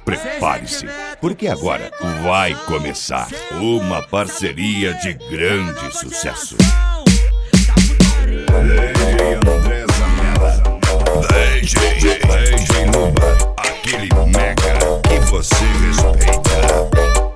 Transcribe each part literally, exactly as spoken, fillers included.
prepare-se, porque agora vai começar uma parceria de grande sucesso. D J André Zanella, D J, D J Luba, aquele mega que você respeita.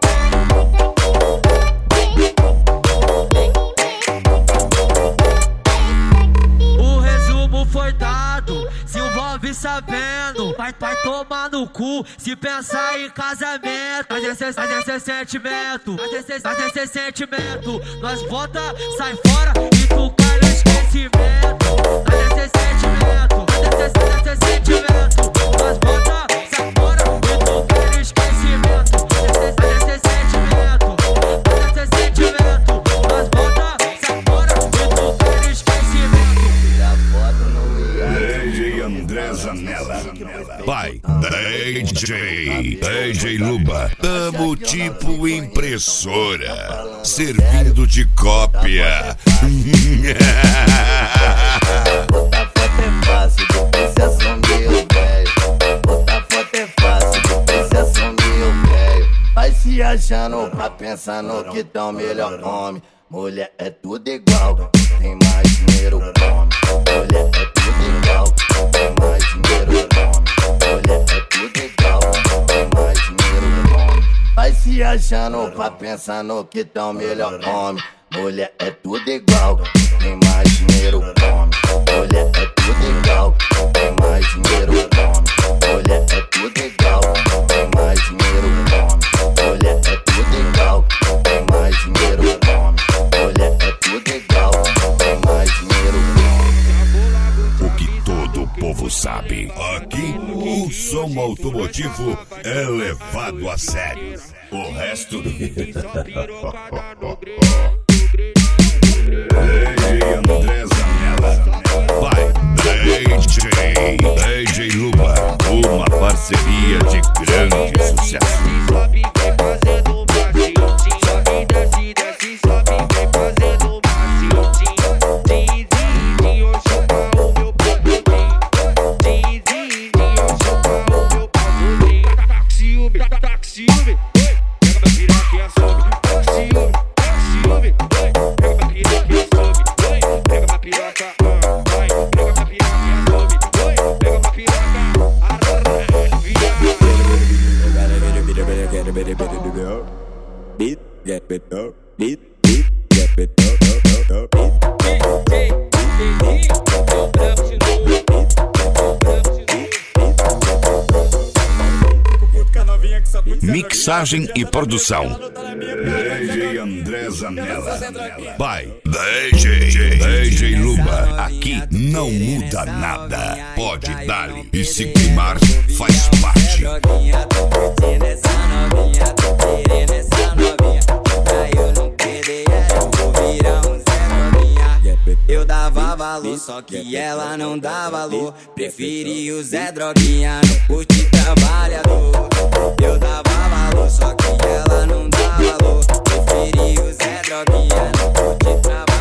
O resumo foi dado, se envolve sabendo, vai, vai tomar no cu se pensar em casamento. Mas esse, mas esse sentimento, mas esse, mas esse sentimento, nós bota, sai fora e tu cai no esquecimento. Mas esse sentimento, mas esse, mas esse sentimento, nós bota, sai fora e tu cai no esquecimento. Mas esse, mas esse sentimento, mas esse sentimento, nós bota, sai fora e tu cai no esquecimento. D J André Zanella, vai, D J, D J Luba, tamo tipo impressora, servindo de cópia. Botar foto é fácil, depois se assumir o velho. Botar foto é fácil, depois se assumir o velho. Vai se achando pra pensando que tão melhor homem. Mulher é tudo igual, tem mais dinheiro come. Mulher é tudo igual, tem mais dinheiro come. Mulher é tudo igual, tem mais dinheiro come. Vai se achando pra pensando que tão melhor homem. Mulher é tudo igual, tem mais dinheiro come. Mulher é tudo igual, tem mais dinheiro come. Mulher é tudo igual, tem mais dinheiro come. Mulher é tudo igual, tem mais dinheiro come. Mulher é tudo igual, tem mais dinheiro come. O que todo o povo sabe, aqui o som automotivo é levado a sério. O resto D J André Zanella, vai, D J, D J Luba, uma parceria de grande sucesso. Sobe, vem fazendo maciotinho. Sobe, desce, desce, sobe, vem fazendo maciotinho. Dizinho, chupa o meu pagodinho. Dizinho, chupa o meu pagodinho. Taxiúme, taxiúme, pega pra piroquinha, sobe. Taxiúme, taxiúme, pega pra piroquinha, sobe. Pega pra piroca, vai, pega pra piroquinha, sobe. Pega pra piroca, arrasa, viado. Beat, get it up, beat, beat, get it up, up, up, Mixagem e produção D J André Zanella, vai, D J, D J Luba, aqui não muda nada, pode dar-lhe e se queimar faz parte. Eu dava valor, só que ela não dá valor. Preferi o Zé Droguinha, não curte trabalhador. Eu dava valor, só que ela não dá valor. Preferi o Zé Droguinha, não curte trabalhador.